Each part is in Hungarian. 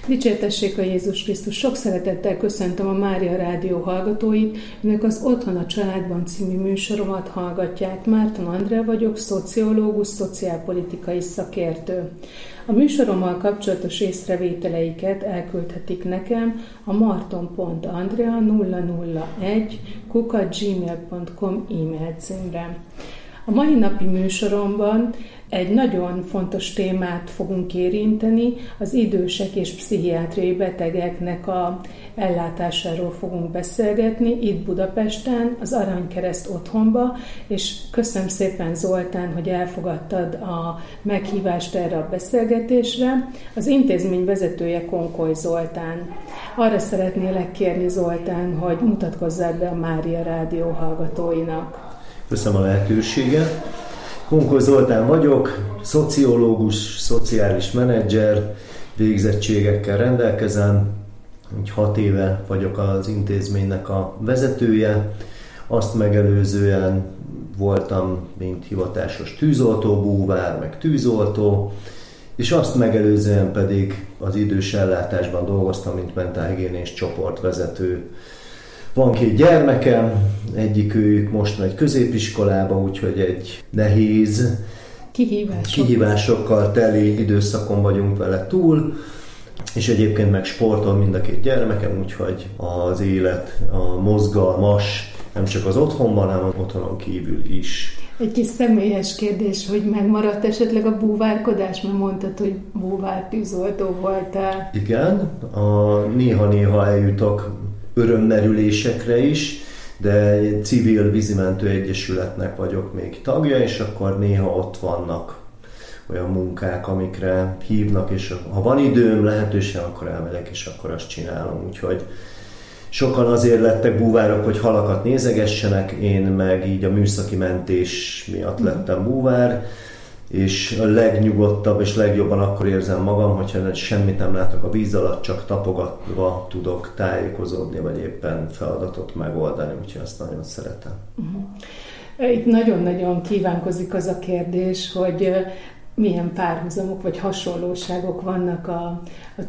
Dicsértessék a Jézus Krisztus! Sok szeretettel köszöntöm a Mária Rádió hallgatóit, önök az Otthon a Családban című műsoromat hallgatják. Márton Andrea vagyok, szociológus, szociálpolitikai szakértő. A műsorommal kapcsolatos észrevételeiket elküldhetik nekem a marton.andrea001@gmail.com e-mail címre. A mai napi műsoromban egy nagyon fontos témát fogunk érinteni, az idősek és pszichiátriai betegeknek a ellátásáról fogunk beszélgetni itt Budapesten, az Aranykereszt otthonba, és köszönöm szépen Zoltán, hogy elfogadtad a meghívást erre a beszélgetésre. Az intézmény vezetője Konkoly Zoltán. Arra szeretnélek kérni, Zoltán, hogy mutatkozzál be a Mária Rádió hallgatóinak. Köszönöm a lehetőséget. Konkoly Zoltán vagyok, szociológus, szociális menedzser, végzettségekkel rendelkezem. 6 éve vagyok az intézménynek a vezetője. Azt megelőzően voltam, mint hivatásos tűzoltó-búvár, meg tűzoltó, és azt megelőzően pedig az idős ellátásban dolgoztam, mint mentálhigiénés csoportvezető. Van 2 gyermekem, egyikük most megy középiskolába, úgyhogy egy nehéz, kihívásokkal teli időszakon vagyunk vele túl, és egyébként meg sportol mind a 2 gyermekem, úgyhogy az élet, a mozgalmas, nem csak az otthonban, hanem az otthonon kívül is. Egy kis személyes kérdés, hogy megmaradt esetleg a búvárkodás, mert mondtad, hogy búvár tűzoltó voltál. Igen, néha-néha eljutok örömmerülésekre is, de egy civil vízimentő egyesületnek vagyok még tagja, és akkor néha ott vannak olyan munkák, amikre hívnak, és ha van időm, lehetőség, akkor elmegyek, és akkor azt csinálom. Úgyhogy sokan azért lettek búvárok, hogy halakat nézegessenek, én meg így a műszaki mentés miatt lettem búvár, és a legnyugodtabb és legjobban akkor érzem magam, hogyha semmit nem látok a víz alatt, csak tapogatva tudok tájékozódni, vagy éppen feladatot megoldani, úgyhogy azt nagyon szeretem. Itt nagyon-nagyon kívánkozik az a kérdés, hogy milyen párhuzamok vagy hasonlóságok vannak a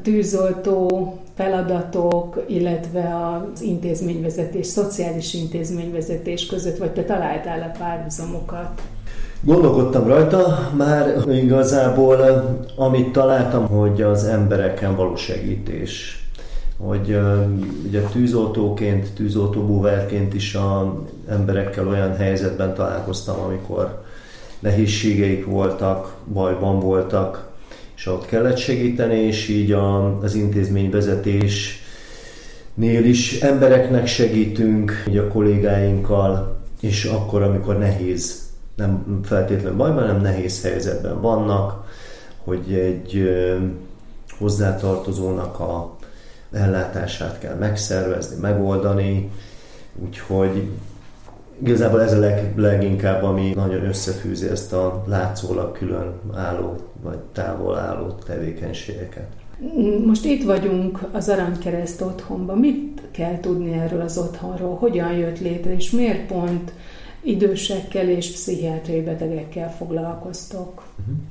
tűzoltó feladatok, illetve az intézményvezetés, szociális intézményvezetés között, vagy te találtál-e párhuzamokat? Gondolkodtam rajta, már igazából amit találtam, hogy az embereken való segítés. Hogy ugye tűzoltóként, tűzoltóbúvárként is az emberekkel olyan helyzetben találkoztam, amikor nehézségeik voltak, bajban voltak, és ott kellett segíteni, és így az intézményvezetésnél is embereknek segítünk, így a kollégáinkkal, és akkor, amikor nehéz, nem feltétlenül bajban, hanem nehéz helyzetben vannak, hogy egy hozzátartozónak a ellátását kell megszervezni, megoldani, úgyhogy igazából ez a leginkább, ami nagyon összefűzi ezt a látszólag külön álló, vagy távol álló tevékenységeket. Most itt vagyunk az Aranykereszt otthonban. Mit kell tudni erről az otthonról? Hogyan jött létre, és miért pont idősekkel és pszichiátriai betegekkel foglalkoztok?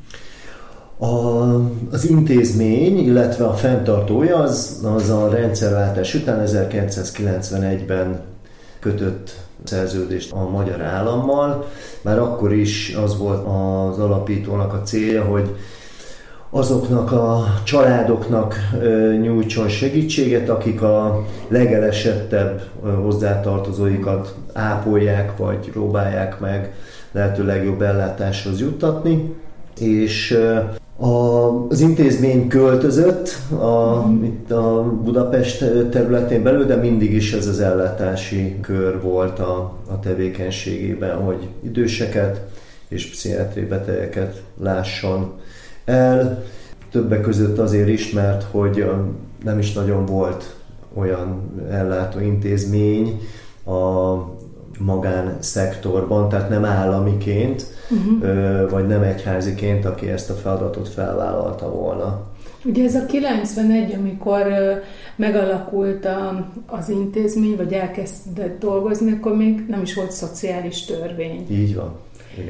Az intézmény, illetve a fenntartója az a rendszerváltás után 1991-ben kötött szerződést a magyar állammal. Már akkor is az volt az alapítónak a célja, hogy azoknak a családoknak nyújtson segítséget, akik a legelesettebb hozzátartozóikat ápolják, vagy próbálják meg lehető legjobb ellátáshoz juttatni. És az intézmény költözött itt a Budapest területén belül, de mindig is ez az ellátási kör volt a tevékenységében, hogy időseket és pszichiátriai betegeket lásson el. Többek között azért is, mert hogy nem is nagyon volt olyan ellátó intézmény a magánszektorban, tehát nem államiként, vagy nem egyháziként, aki ezt a feladatot felvállalta volna. Ugye ez a 91, amikor megalakult az intézmény, vagy elkezdett dolgozni, akkor még nem is volt szociális törvény. Így van, igen.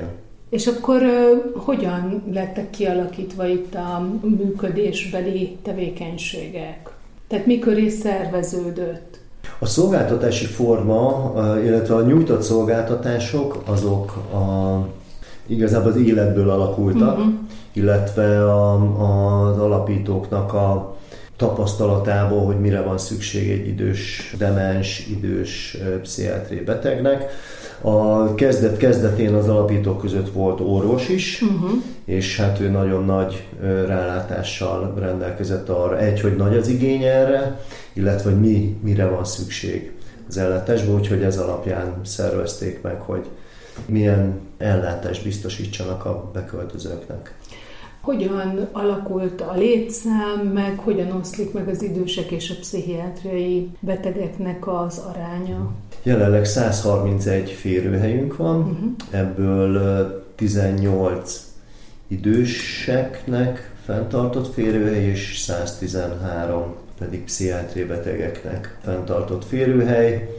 És akkor hogyan lettek kialakítva itt a működésbeli tevékenységek? Tehát mikor is szerveződött? A szolgáltatási forma, illetve a nyújtott szolgáltatások, azok igazából az életből alakultak, illetve az alapítóknak a tapasztalatából, hogy mire van szükség egy idős, demens, idős pszichiátriai betegnek. A kezdetén az alapítók között volt orvos is, és hát ő nagyon nagy rálátással rendelkezett arra, hogy nagy az igény erre, illetve hogy mire van szükség az ellátásban, úgyhogy ez alapján szervezték meg, hogy milyen ellátást biztosítsanak a beköltözőknek. Hogyan alakult a létszám, meg hogyan oszlik meg az idősek és a pszichiátriai betegeknek az aránya? Jelenleg 131 férőhelyünk van, ebből 18 időseknek fenntartott férőhely, és 113 pedig pszichiátriai betegeknek fenntartott férőhely.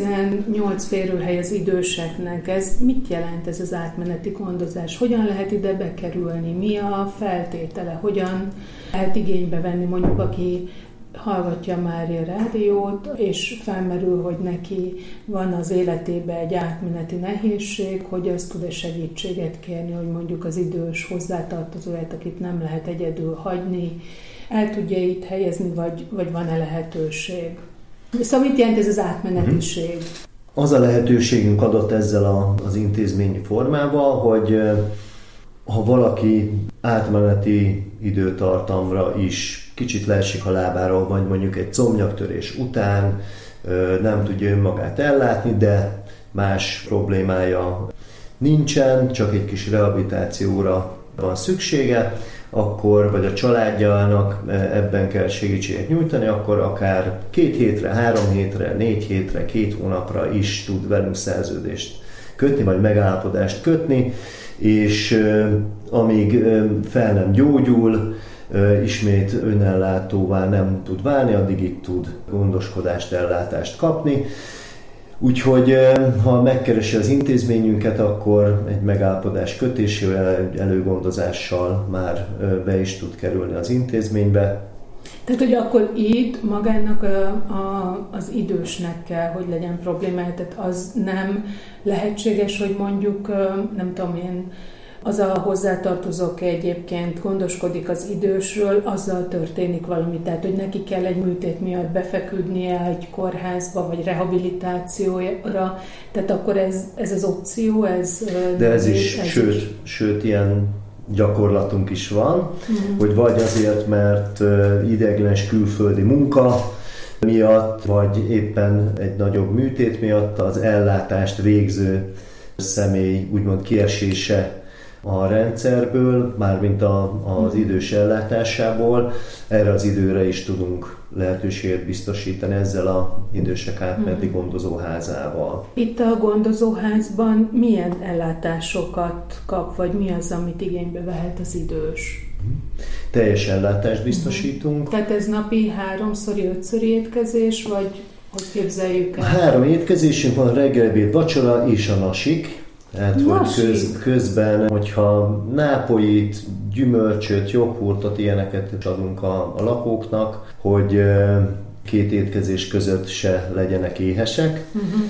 18 férőhely az időseknek. Ez mit jelent, ez az átmeneti gondozás? Hogyan lehet ide bekerülni? Mi a feltétele? Hogyan lehet igénybe venni mondjuk, aki hallgatja már a rádiót, és felmerül, hogy neki van az életében egy átmeneti nehézség, hogy azt tud-e segítséget kérni, hogy mondjuk az idős hozzátartozóját, akit nem lehet egyedül hagyni, el tudja itt helyezni, vagy van-e lehetőség? Szóval mit jelent ez az átmenetiség? Az a lehetőségünk adott ezzel az intézményi formával, hogy ha valaki átmeneti időtartamra is kicsit leesik a lábáról, vagy mondjuk egy combnyaktörés után nem tudja önmagát ellátni, de más problémája nincsen, csak egy kis rehabilitációra van szüksége, akkor, vagy a családjának ebben kell segítséget nyújtani, akkor akár 2 hétre, 3 hétre, 4 hétre, 2 hónapra is tud velünk szerződést kötni, vagy megállapodást kötni, és amíg fel nem gyógyul, ismét önellátóvá nem tud válni, addig itt tud gondoskodást, ellátást kapni. Úgyhogy ha megkeresi az intézményünket, akkor egy megállapodás kötésével, egy előgondozással már be is tud kerülni az intézménybe. Tehát, hogy akkor itt magának az idősnek kell, hogy legyen problémája, tehát az nem lehetséges, hogy mondjuk, nem tudom én, az a hozzátartozók egyébként gondoskodik az idősről, azzal történik valami, tehát hogy neki kell egy műtét miatt befeküdnie egy kórházba, vagy rehabilitációra, tehát akkor ez az opció, ez... De ez is, sőt ilyen gyakorlatunk is van, hogy vagy azért, mert ideiglenes külföldi munka miatt, vagy éppen egy nagyobb műtét miatt az ellátást végző személy úgymond kiesése a rendszerből, mármint az idős ellátásából, erre az időre is tudunk lehetőséget biztosítani ezzel az idősek átmeneti gondozóházával. Itt a gondozóházban milyen ellátásokat kap, vagy mi az, amit igénybe vehet az idős? Teljes ellátást biztosítunk. Tehát ez napi 3-szori, 5-szori étkezés, vagy hogy képzeljük el? 3 étkezésünk van, reggel, ebéd, vacsora és a nasik. Tehát, hogy közben, hogyha nápolyit, gyümölcsöt, joghurtot, ilyeneket adunk a lakóknak, hogy 2 étkezés között se legyenek éhesek,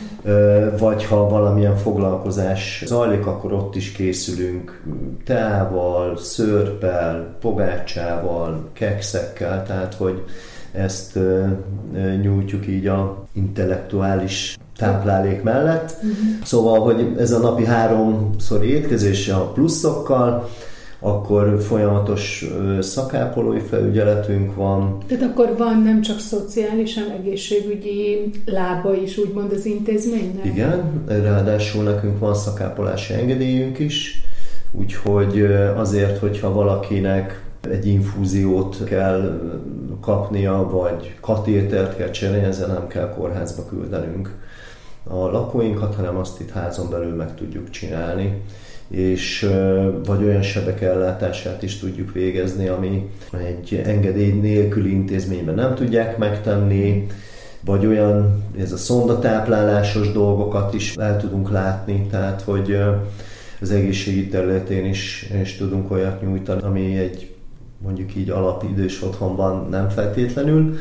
vagy ha valamilyen foglalkozás zajlik, akkor ott is készülünk teával, szörppel, pogácsával, kekszekkel, tehát hogy ezt nyújtjuk így a intellektuális táplálék mellett. Szóval, hogy ez a napi 3-szori étkezés a pluszokkal, akkor folyamatos szakápolói felügyeletünk van. Tehát akkor van nem csak szociális, hanem egészségügyi lába is, úgymond az intézménynek? Igen, ráadásul nekünk van szakápolási engedélyünk is, úgyhogy azért, hogyha valakinek egy infúziót kell kapnia, vagy katétert kell cserélni, ezzel nem kell kórházba küldenünk a lakóinkat, hanem azt itt házon belül meg tudjuk csinálni, és vagy olyan sebek ellátását is tudjuk végezni, ami egy engedély nélküli intézményben nem tudják megtenni, vagy olyan, ez a szondatáplálásos dolgokat is el tudunk látni, tehát hogy az egészségügy területén is tudunk olyat nyújtani, ami egy mondjuk így alapidős otthonban nem feltétlenül.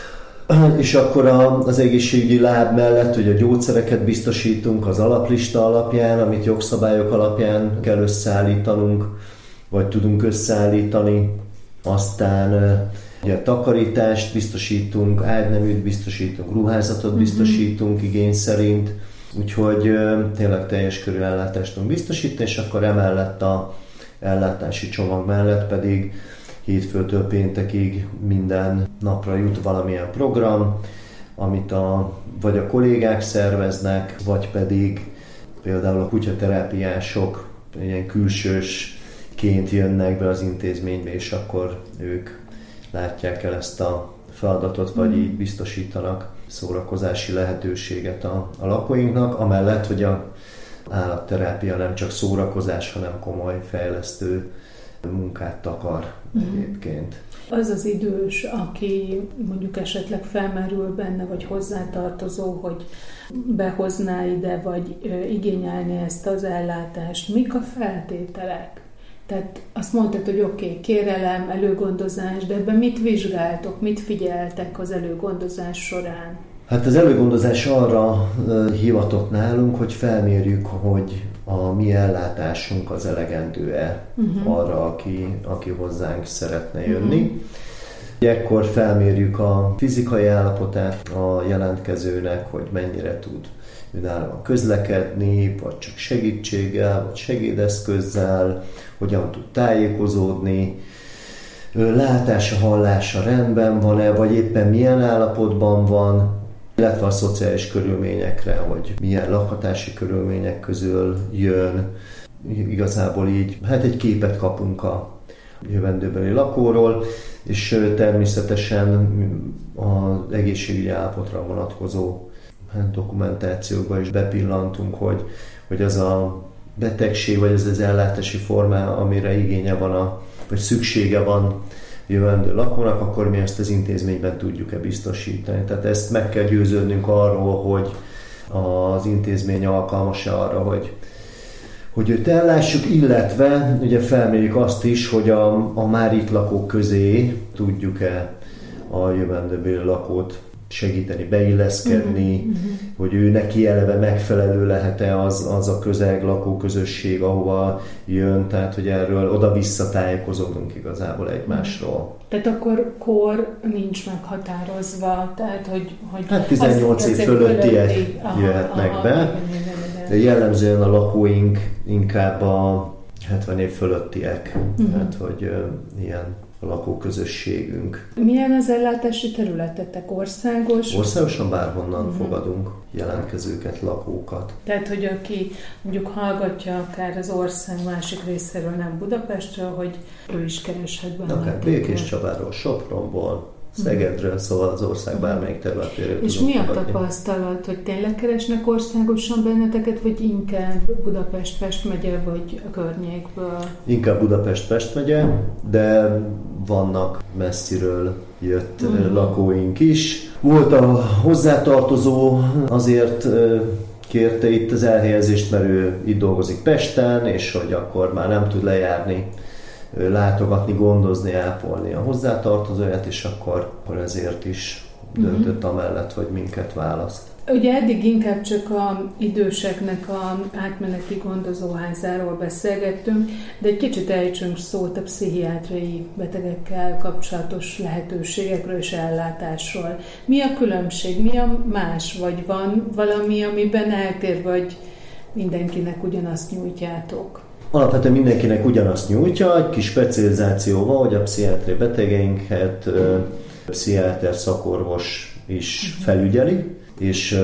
És akkor az egészségügyi láb mellett ugye a gyógyszereket biztosítunk az alaplista alapján, amit jogszabályok alapján kell összeállítanunk, vagy tudunk összeállítani. Aztán ugye takarítást biztosítunk, ágyneműt biztosítunk, ruházatot biztosítunk igény szerint, úgyhogy tényleg teljes körű ellátást tudunk biztosítani, és akkor emellett a ellátási csomag mellett pedig hétfőtől péntekig minden napra jut valamilyen program, amit vagy a kollégák szerveznek, vagy pedig például a kutyaterápiások ilyen külsősként jönnek be az intézménybe, és akkor ők látják el ezt a feladatot, vagy így biztosítanak szórakozási lehetőséget a lakóinknak, amellett, hogy az állatterápia nem csak szórakozás, hanem komoly fejlesztő munkát takar egyébként. Az az idős, aki mondjuk esetleg felmerül benne, vagy hozzátartozó, hogy behozná ide, vagy igényelni ezt az ellátást, mik a feltételek? Tehát azt mondtad, hogy oké, kérelem, előgondozás, de ebben mit vizsgáltok, mit figyeltek az előgondozás során? Hát az előgondozás arra hivatott nálunk, hogy felmérjük, hogy a mi ellátásunk az elegendő-e arra, aki hozzánk szeretne jönni. Ekkor felmérjük a fizikai állapotát a jelentkezőnek, hogy mennyire tud önállóan közlekedni, vagy csak segítséggel, vagy segédeszközzel, hogyan tud tájékozódni, látása, hallása rendben van-e, vagy éppen milyen állapotban van, illetve a szociális körülményekre, hogy milyen lakhatási körülmények közül jön. Igazából így, hát egy képet kapunk a jövendőbeli lakóról, és természetesen az egészségügyi állapotra vonatkozó dokumentációkba is bepillantunk, hogy az a betegség, vagy az ellátási forma, amire igénye van, vagy szüksége van jövendő lakónak, akkor mi ezt az intézményben tudjuk-e biztosítani. Tehát ezt meg kell győződnünk arról, hogy az intézmény alkalmas arra, hogy őt ellássuk, illetve ugye felmérjük azt is, hogy a már itt lakók közé tudjuk-e a jövendőbeli lakót segíteni, beilleszkedni, hogy ő neki eleve megfelelő lehet-e az a közeg, lakóközösség, ahova jön, tehát hogy erről oda-vissza tájékozódunk igazából egymásról. Tehát akkor kor nincs meghatározva, tehát hogy hát 18 év fölöttiek jöhetnek be, de jellemzően a lakóink inkább a 70 év fölöttiek, tehát hogy ilyen a lakóközösségünk. Milyen az ellátási területetek? Országos? Országosan bárhonnan fogadunk jelentkezőket, lakókat. Tehát, hogy aki mondjuk hallgatja akár az ország másik részéről, nem Budapestről, hogy ő is kereshet benne. Akár Békéscsabáról, Sopronból, Szegedről, szóval az ország bármelyik területéről. És mi a tapasztalat, hogy tényleg keresnek országosan benneteket, vagy inkább Budapest-Pest megye, vagy a környékből? Inkább Budapest-Pest megye, de vannak messziről jött lakóink is. Volt a hozzátartozó, azért kérte itt az elhelyezést, mert ő itt dolgozik Pesten, és hogy akkor már nem tud lejárni, látogatni, gondozni, ápolni a hozzátartozóját, és akkor ezért is döntött amellett, hogy minket választ. Ugye eddig inkább csak az időseknek a átmeneti gondozóházáról beszélgettünk, de egy kicsit ejtsünk szót a pszichiátriai betegekkel kapcsolatos lehetőségekről és ellátásról. Mi a különbség? Mi a más? Vagy van valami, amiben eltér, vagy mindenkinek ugyanazt nyújtjátok? Alapvetően mindenkinek ugyanazt nyújtja, egy kis specializációval, hogy a pszichiátriai betegeinket pszichiáter szakorvos is felügyeli, és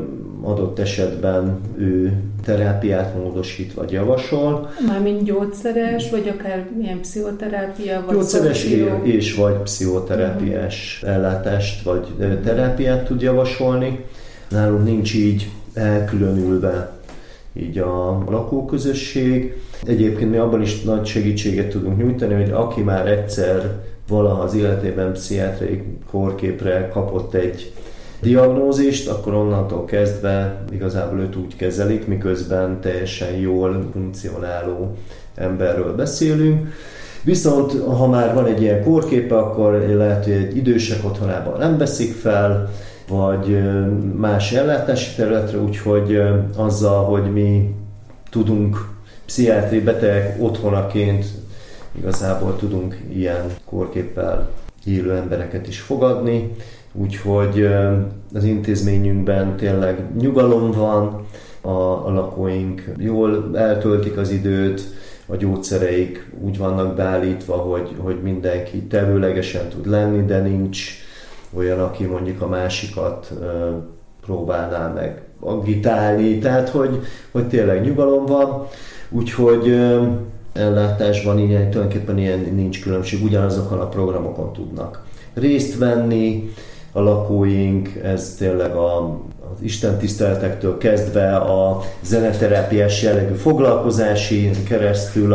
adott esetben ő terápiát módosít vagy javasol. Mármint gyógyszeres, vagy akár milyen pszichoterápia, vagy gyógyszeres és vagy pszichoterápiás ellátást, vagy terápiát tud javasolni. Nálunk nincs így elkülönülve így a lakóközösség. Egyébként mi abban is nagy segítséget tudunk nyújtani, hogy aki már egyszer valaha az életében pszichiátriai kórképre kapott egy diagnózist, akkor onnantól kezdve igazából őt úgy kezelik, miközben teljesen jól funkcionáló emberről beszélünk. Viszont ha már van egy ilyen kórképe, akkor lehet, hogy egy idősek otthonában nem veszik fel, vagy más ellátási területre, úgyhogy azzal, hogy mi tudunk pszichiátriai beteg otthonaként igazából tudunk ilyen kórképpel élő embereket is fogadni, úgyhogy az intézményünkben tényleg nyugalom van, a lakóink jól eltöltik az időt, a gyógyszereik úgy vannak beállítva, hogy mindenki tevőlegesen tud lenni, de nincs olyan, aki mondjuk a másikat próbálná meg agitálni, tehát hogy tényleg nyugalom van, úgyhogy ellátásban ilyen, tulajdonképpen ilyen nincs különbség, ugyanazokon a programokon tudnak részt venni a lakóink, ez tényleg az istentiszteletektől kezdve a zeneterápiás jellegű foglalkozási keresztül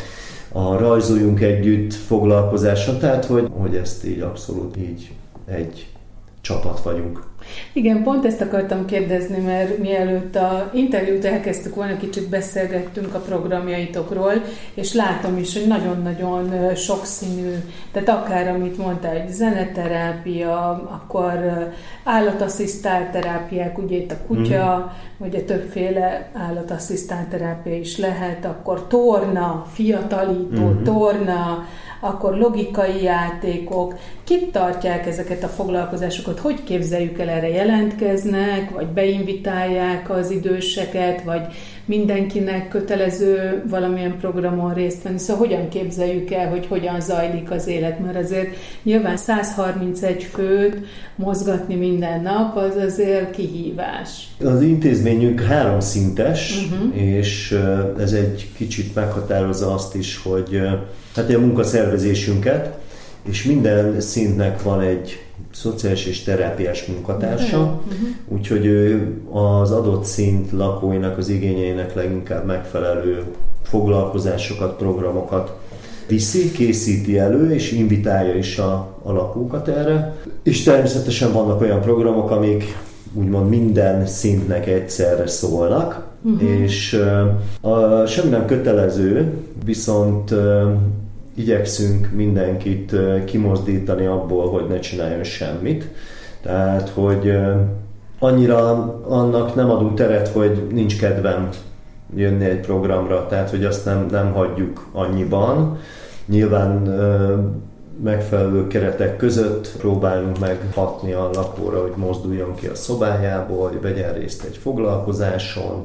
a rajzoljunk együtt foglalkozáson, tehát hogy ezt így abszolút így egy csapat vagyunk. Igen, pont ezt akartam kérdezni, mert mielőtt a interjút elkezdtük volna, kicsit beszélgettünk a programjaitokról, és látom is, hogy nagyon-nagyon sokszínű, tehát akár amit mondtál, egy zeneterápia, akkor állatasszisztált terápiák, ugye itt a kutya, ugye többféle állatasszisztált terápia is lehet, akkor torna, fiatalító, torna, akkor logikai játékok. Kik tartják ezeket a foglalkozásokat? Hogy képzeljük el, erre jelentkeznek, vagy beinvitálják az időseket, vagy mindenkinek kötelező valamilyen programon részt venni? Szóval hogyan képzeljük el, hogy hogyan zajlik az élet? Mert azért nyilván 131 főt mozgatni minden nap, az azért kihívás. Az intézményünk 3 szintes, és ez egy kicsit meghatározza azt is, hogy hát a munkaszervezésünket, és minden szintnek van egy szociális és terápiás munkatársa, úgyhogy ő az adott szint lakóinak, az igényeinek leginkább megfelelő foglalkozásokat, programokat viszi, készíti elő, és invitálja is a lakókat erre. És természetesen vannak olyan programok, amik úgymond minden szintnek egyszerre szólnak, és semmi nem kötelező, viszont igyekszünk mindenkit kimozdítani abból, hogy ne csináljon semmit. Tehát, hogy annyira annak nem adunk teret, hogy nincs kedvem jönni egy programra, tehát, hogy azt nem hagyjuk annyiban. Nyilván megfelelő keretek között próbálunk meghatni a lakóra, hogy mozduljon ki a szobájából, hogy vegyen részt egy foglalkozáson.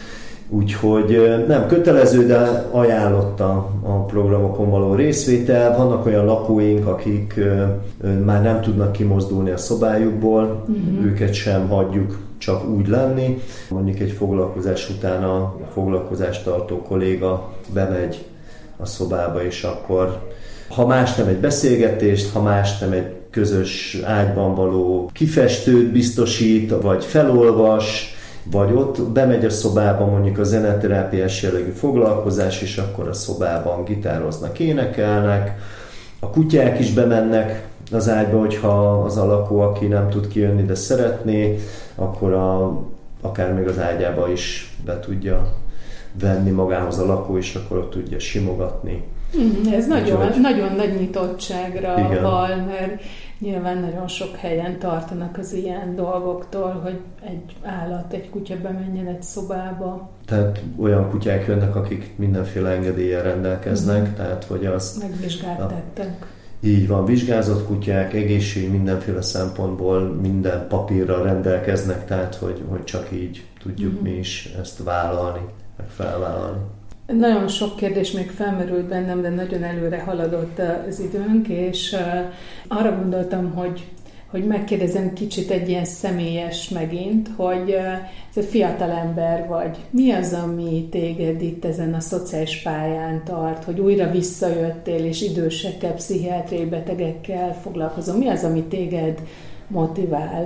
Úgyhogy nem kötelező, de ajánlott a programokon való részvétel. Vannak olyan lakóink, akik már nem tudnak kimozdulni a szobájukból, őket sem hagyjuk csak úgy lenni. Mondjuk egy foglalkozás után a foglalkozást tartó kolléga bemegy a szobába, és akkor ha más nem egy beszélgetést, ha más nem egy közös ágyban való kifestőt biztosít, vagy felolvas, vagy ott bemegy a szobába mondjuk a zeneterápiás jellegű foglalkozás, és akkor a szobában gitároznak, énekelnek. A kutyák is bemennek az ágyba, hogyha az a lakó, aki nem tud kijönni, de szeretné, akkor akár még az ágyába is be tudja venni magához a lakó, és akkor ott tudja simogatni. Ez nagyon nagy nyitottságra val, mert nyilván nagyon sok helyen tartanak az ilyen dolgoktól, hogy egy állat, egy kutya bemenjen egy szobába. Tehát olyan kutyák jönnek, akik mindenféle engedéllyel rendelkeznek, tehát hogy azt... Megvizsgáltattak. Így van, vizsgázott kutyák, egészség mindenféle szempontból, minden papírral rendelkeznek, tehát hogy csak így tudjuk mi is ezt vállalni, meg felvállalni. Nagyon sok kérdés még felmerült bennem, de nagyon előre haladott az időnk, és arra gondoltam, hogy megkérdezem kicsit egy ilyen személyes megint, hogy ez a fiatal ember vagy. Mi az, ami téged itt ezen a szociális pályán tart, hogy újra visszajöttél, és idősekkel, pszichiátriai betegekkel foglalkozom? Mi az, ami téged motivál?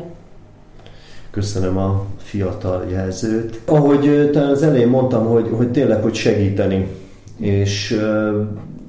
Köszönöm a fiatal jelzőt. Ahogy talán az elején mondtam, hogy tényleg, hogy segíteni. És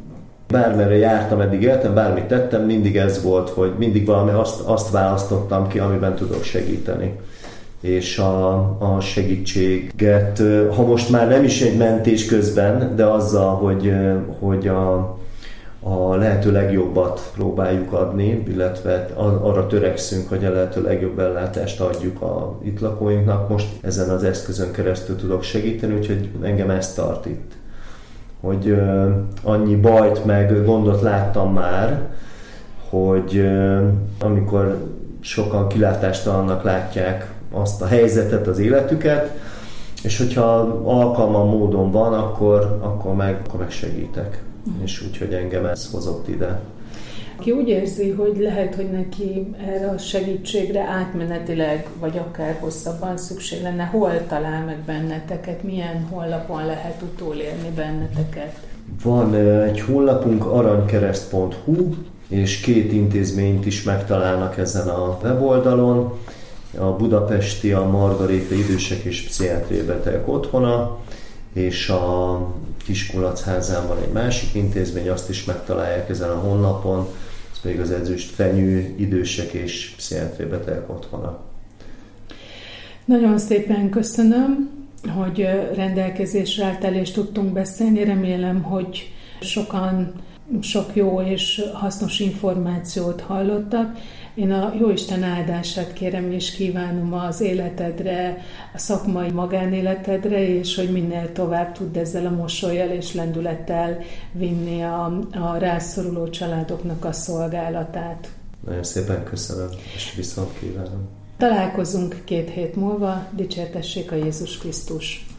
Bármerre jártam, eddig éltem, bármit tettem, mindig ez volt, hogy mindig valami azt választottam ki, amiben tudok segíteni. És a segítséget, ha most már nem is egy mentés közben, de azzal, hogy a lehető legjobbat próbáljuk adni, illetve arra törekszünk, hogy a lehető legjobb ellátást adjuk a itt lakóinknak. Most ezen az eszközön keresztül tudok segíteni, úgyhogy engem ez tart itt. Hogy annyi bajt meg gondot láttam már, hogy amikor sokan kilátástalannak látják azt a helyzetet, az életüket, és hogyha alkalmam, módon van, akkor meg segítek. És úgyhogy engem ez hozott ide. Ki úgy érzi, hogy lehet, hogy neki erre a segítségre átmenetileg, vagy akár hosszabban szükség lenne, hol talál meg benneteket, milyen honlapon lehet utolérni benneteket? Van egy honlapunk, aranykereszt.hu, és 2 intézményt is megtalálnak ezen a weboldalon. A budapesti, a Margaréta Idősek és Pszichiátriai Betegek Otthona, és a Kiskunlacházán van egy másik intézmény, azt is megtalálják ezen a honlapon, ez pedig az Ezüstfenyő Idősek és Pszichiátriai Betegek Otthona. Nagyon szépen köszönöm, hogy rendelkezésre álltál és tudtunk beszélni. Remélem, hogy sokan sok jó és hasznos információt hallottak. Én a Jóisten áldását kérem és kívánom az életedre, a szakmai magánéletedre, és hogy minél tovább tudd ezzel a mosollyal és lendülettel vinni a rászoruló családoknak a szolgálatát. Nagyon szépen köszönöm, és viszont kívánom. Találkozunk 2 hét múlva, dicsértessék a Jézus Krisztus!